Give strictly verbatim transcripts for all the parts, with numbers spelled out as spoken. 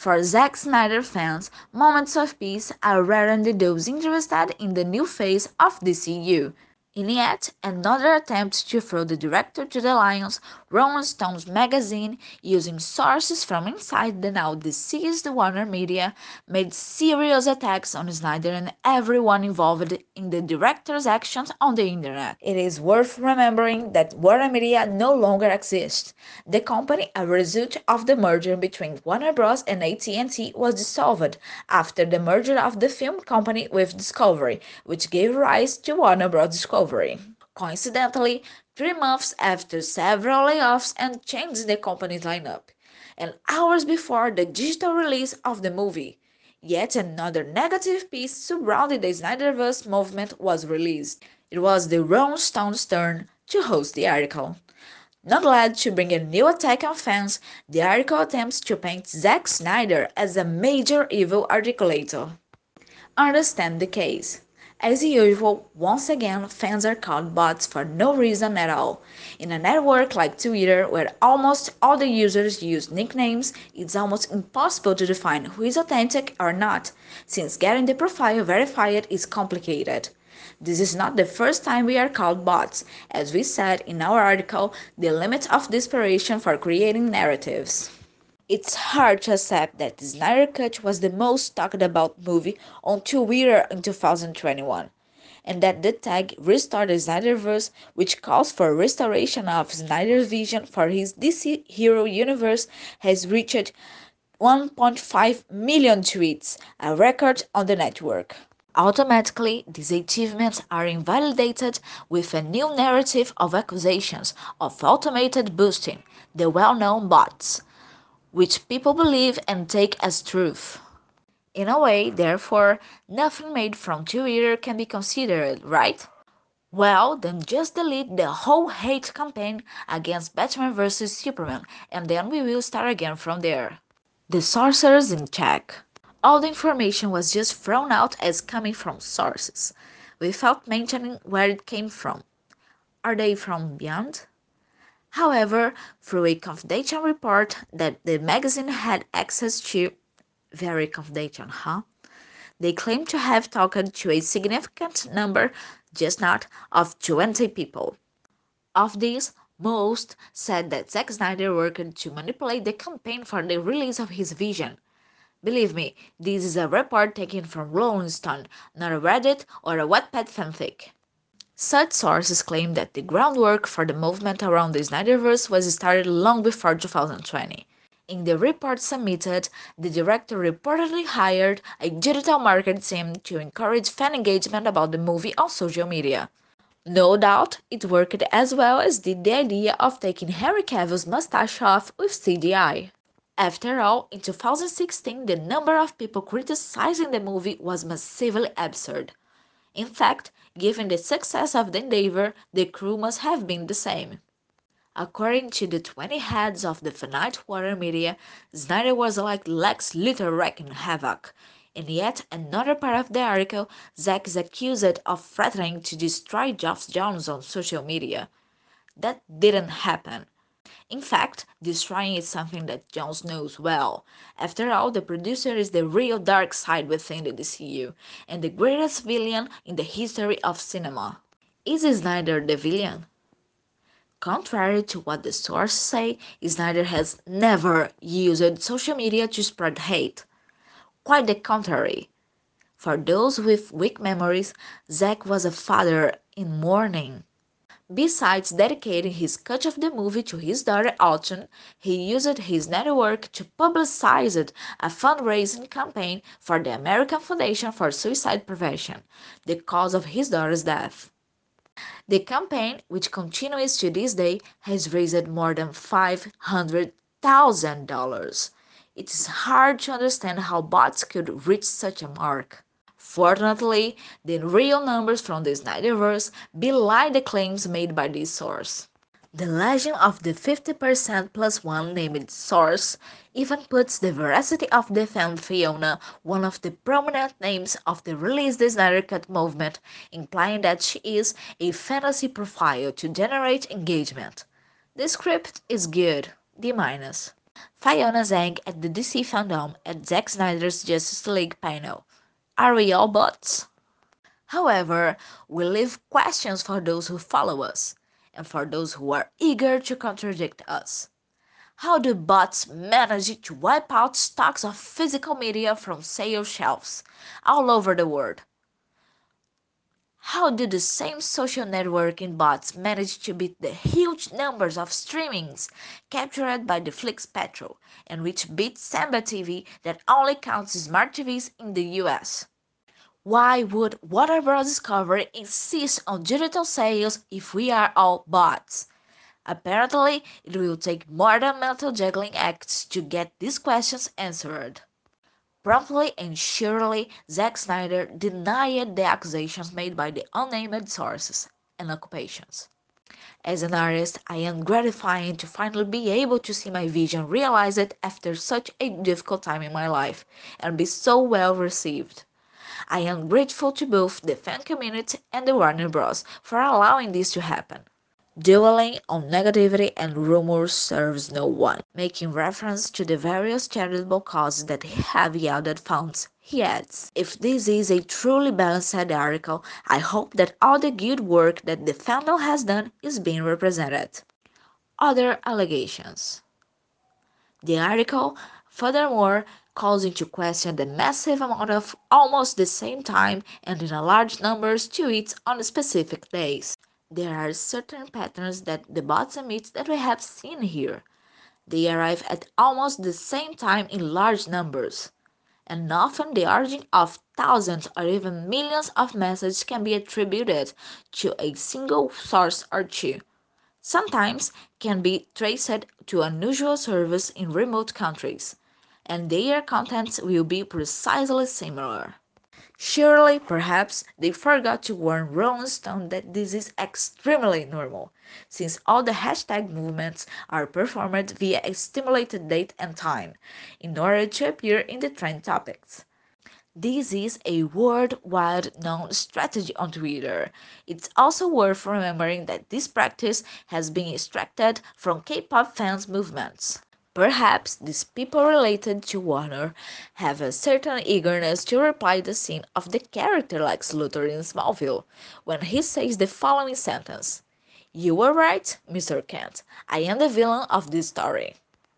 For Zack Snyder fans, moments of peace are rare and those interested in the new phase of the D C U. In yet another attempt to throw the director to the lions, Rolling Stones magazine, using sources from inside the now deceased Warner Media, made serious attacks on Snyder and everyone involved in the director's actions on the internet. It is worth remembering that Warner Media no longer exists. The company, a result of the merger between Warner Bros. And A T and T, was dissolved after the merger of the film company with Discovery, which gave rise to Warner Bros. Discovery. Coincidentally, three months after several layoffs and changes in the company's lineup, and hours before the digital release of the movie, yet another negative piece surrounding the Snyderverse movement was released. It was the Rolling Stones' turn to host the article. Not glad to bring a new attack on fans, the article attempts to paint Zack Snyder as a major evil articulator. Understand the case. As usual, once again, fans are called bots for no reason at all. In a network like Twitter, where almost all the users use nicknames, it's almost impossible to define who is authentic or not, since getting the profile verified is complicated. This is not the first time we are called bots. As we said in our article, the limit of desperation for creating narratives. It's hard to accept that the Snyder Cut was the most talked about movie on Twitter in two thousand twenty-one, and that the tag Restore the Snyderverse, which calls for restoration of Snyder's vision for his D C hero universe, has reached one point five million tweets, a record on the network. Automatically, these achievements are invalidated with a new narrative of accusations of automated boosting, the well-known bots, which people believe and take as truth. In a way, therefore, nothing made from Twitter can be considered, right? Well, then just delete the whole hate campaign against Batman versus Superman, and then we will start again from there. The sources in check. All the information was just thrown out as coming from sources, without mentioning where it came from. Are they from beyond? However, through a confidential report that the magazine had access to, very confidential, huh? They claim to have talked to a significant number, just not, of twenty people. Of these, most said that Zack Snyder worked to manipulate the campaign for the release of his vision. Believe me, this is a report taken from Rolling Stone, not a Reddit or a Wattpad fanfic. Such sources claim that the groundwork for the movement around the Snyderverse was started long before two thousand twenty. In the report submitted, the director reportedly hired a digital marketing team to encourage fan engagement about the movie on social media. No doubt, it worked as well as did the idea of taking Henry Cavill's mustache off with C G I. After all, in two thousand sixteen, the number of people criticizing the movie was massively absurd. In fact, given the success of the endeavor, the crew must have been the same. According to the twenty heads of the finite Warner Media, Snyder was like Lex Luthor wreaking havoc. In yet another part of the article, Zack is accused of threatening to destroy Geoff Johns on social media. That didn't happen. In fact, destroying is something that Jones knows well. After all, the producer is the real dark side within the D C U, and the greatest villain in the history of cinema. Is Snyder the villain? Contrary to what the sources say, Snyder has never used social media to spread hate. Quite the contrary. For those with weak memories, Zack was a father in mourning. Besides dedicating his cut of the movie to his daughter Autumn, he used his network to publicize a fundraising campaign for the American Foundation for Suicide Prevention, the cause of his daughter's death. The campaign, which continues to this day, has raised more than five hundred thousand dollars. It is hard to understand how bots could reach such a mark. Fortunately, the real numbers from the Snyderverse belie the claims made by this source. The legend of the fifty percent plus one named source even puts the veracity of the fan Fiona, one of the prominent names of the Release the Snyder Cut movement, implying that she is a fantasy profile to generate engagement. The script is good, D minus. Fiona Zhang at the D C fandom at Zack Snyder's Justice League panel. Are we all bots? However, we leave questions for those who follow us, and for those who are eager to contradict us. How do bots manage to wipe out stocks of physical media from sales shelves all over the world? How do the same social networking bots manage to beat the huge numbers of streamings captured by the Flix Patrol, and which beat Samba T V that only counts smart T Vs in the U S? Why would Warner Bros. Discovery insist on digital sales if we are all bots? Apparently, it will take more than mental juggling acts to get these questions answered. Promptly and surely, Zack Snyder denied the accusations made by the unnamed sources and occupations. As an artist, I am gratified to finally be able to see my vision realized after such a difficult time in my life and be so well received. I am grateful to both the fan community and the Warner Bros. For allowing this to happen. Dwelling on negativity and rumors serves no one, making reference to the various charitable causes that have yielded funds. He adds, if this is a truly balanced article, I hope that all the good work that the fandom has done is being represented. Other allegations. The article, furthermore, calls into question the massive amount of almost the same time and in a large numbers tweets on specific days. There are certain patterns that the bots emit that we have seen here. They arrive at almost the same time in large numbers, and often the origin of thousands or even millions of messages can be attributed to a single source or two. Sometimes can be traced to unusual service in remote countries, and their contents will be precisely similar. Surely, perhaps, they forgot to warn Rolling Stone that this is extremely normal, since all the hashtag movements are performed via a stimulated date and time, in order to appear in the trend topics. This is a worldwide known strategy on Twitter. It's also worth remembering that this practice has been extracted from K-pop fans' movements. Perhaps these people related to Warner have a certain eagerness to reply the scene of the character Lex Luthor in Smallville, when he says the following sentence: "You were right, Mister Kent. I am the villain of this story."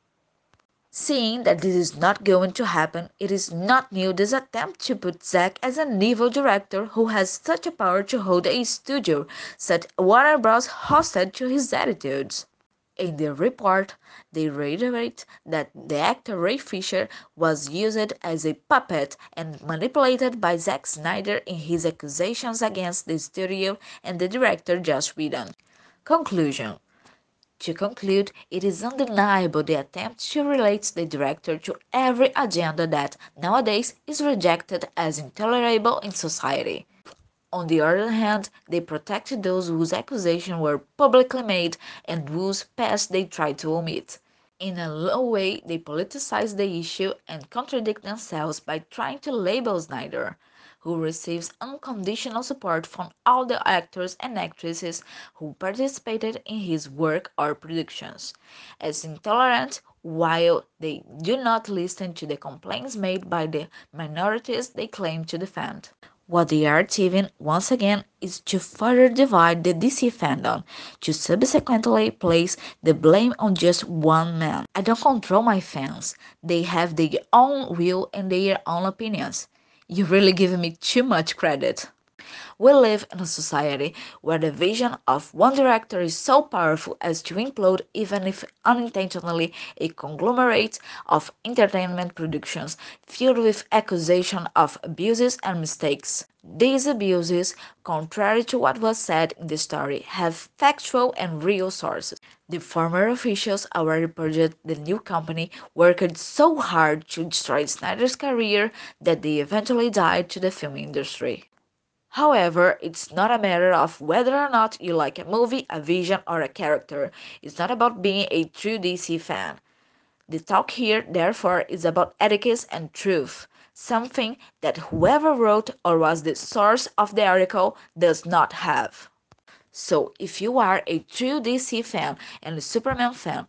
Seeing that this is not going to happen, it is not new this attempt to put Zack as an evil director who has such a power to hold a studio, set Warner Bros. Hostage to his attitudes. In the report, they reiterate that the actor Ray Fisher was used as a puppet and manipulated by Zack Snyder in his accusations against the studio and the director Joss Whedon. Conclusion. To conclude, it is undeniable the attempt to relate the director to every agenda that, nowadays, is rejected as intolerable in society. On the other hand, they protected those whose accusations were publicly made and whose past they tried to omit. In a low way, they politicize the issue and contradict themselves by trying to label Snyder, who receives unconditional support from all the actors and actresses who participated in his work or productions, as intolerant, while they do not listen to the complaints made by the minorities they claim to defend. What they are achieving, once again, is to further divide the D C fandom, to subsequently place the blame on just one man. I don't control my fans. They have their own will and their own opinions. You're really giving me too much credit. We live in a society where the vision of one director is so powerful as to implode, even if unintentionally, a conglomerate of entertainment productions filled with accusations of abuses and mistakes. These abuses, contrary to what was said in the story, have factual and real sources. The former officials already purged the new company worked so hard to destroy Snyder's career that they eventually died to the film industry. However, it's not a matter of whether or not you like a movie, a vision, or a character. It's not about being a true D C fan. The talk here, therefore, is about ethics and truth, something that whoever wrote or was the source of the article does not have. So, if you are a true D C fan and a Superman fan,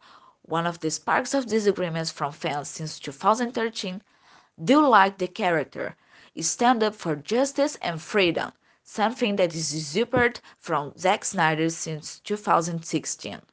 One of the sparks of disagreements from fans since two thousand thirteen, do you like the character? Stand up for justice and freedom, something that is usurped from Zack Snyder since two thousand sixteen.